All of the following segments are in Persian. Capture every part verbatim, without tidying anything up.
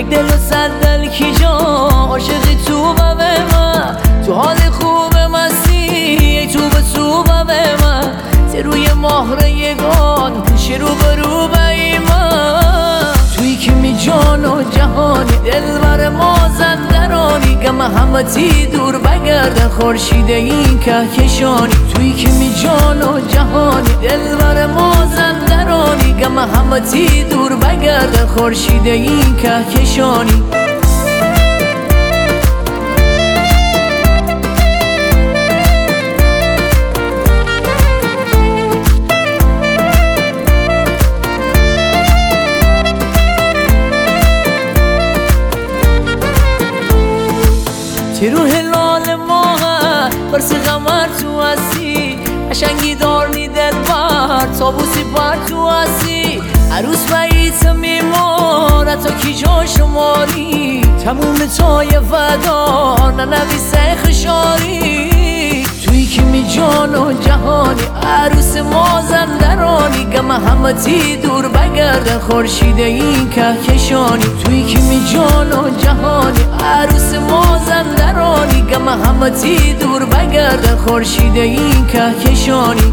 یک دل و صد دل کی جا عاشقی تو و من تو حال خوب مستی ای تو به تو و من ز روی مهر یگان پیش رو به رو به من توی که می جان و جهانی دلبر مازندرانی گم همتی دور بگردن خورشید این کهکشانی توی که می جان و جهانی دلبر مازندرانی گم همتی دور بگردن خورشید این کهکشانی تی رو هلال ماه برس غمر تو هستی قشنگی دارنی دل بر تابوسی پر تو هستی عروس باییت میمونه تا کی جا شماری تموم تای فدا ننویسه خشاری توی که می جان و جهانی عروس مازندرانی گم همتی دور بگردن خورشید این کهکشانی توی که می جان و جهانی عروس مازندرانی گم همتی دور بگردن خورشید این کهکشانی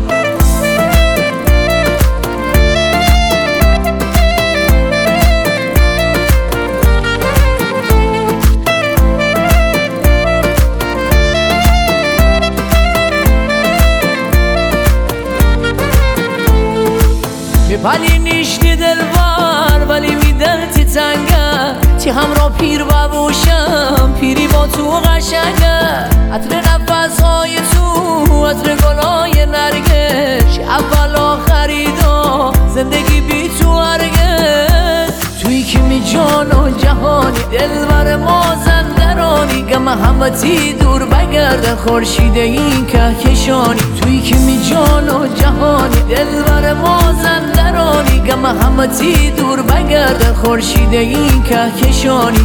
ولی نیشتی دلبر ولی می دل تی تنگه تی همراه پیر ببوشم پیری با تو قشنگه عطر نفس های تو عطر گلای نرگس اول آخریدا زندگی بی تو هرگز توی که می جان و جهانی دلبر مازندرانی گم همتی دور بگردن خورشید این کهکشانی توی که می جان و جهانی دلبر مازندرانی گم همتی دور بگردن خورشید این کهکشانی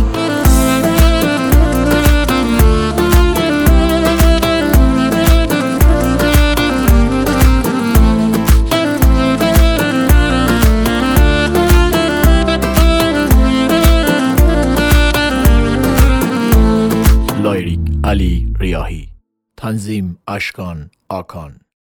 لایریک علی ریاحی، تنظیم اشکان آکان.